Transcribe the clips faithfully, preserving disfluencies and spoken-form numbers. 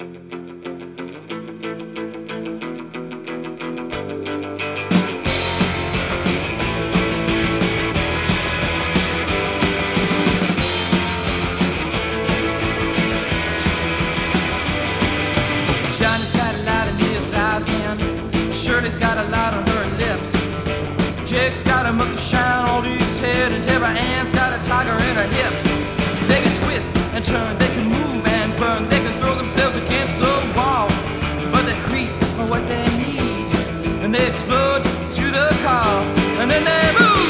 Johnny's got a light in his eyes and Shirley's got a light on her lips. Jake's got a mucky shine on his head and Deborah Ann's got a tiger in her hips. They can twist and turn, they can move and burn, they can throw themselves against the wall, but they creep for what they need and they explode to the call and then they move.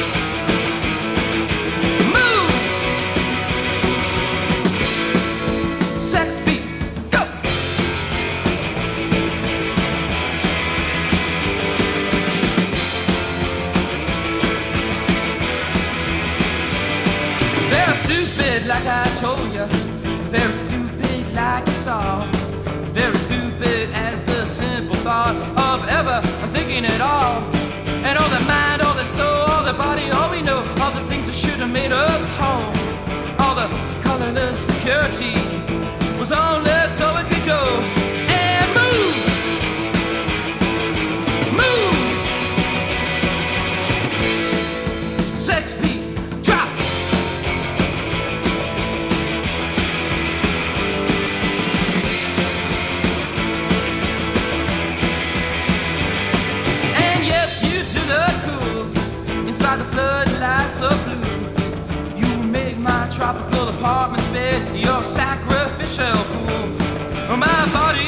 Move! Sex beat. Stupid like I told you, very stupid like you saw, very stupid as the simple thought of ever thinking at all. And all the mind, all the soul, all the body, all we know, all the things that should have made us whole, all the colorless security was only so it could go and move, move. Sex beat, drop. Inside the floodlights of blue, you make my tropical apartment's bed your sacrificial pool. My body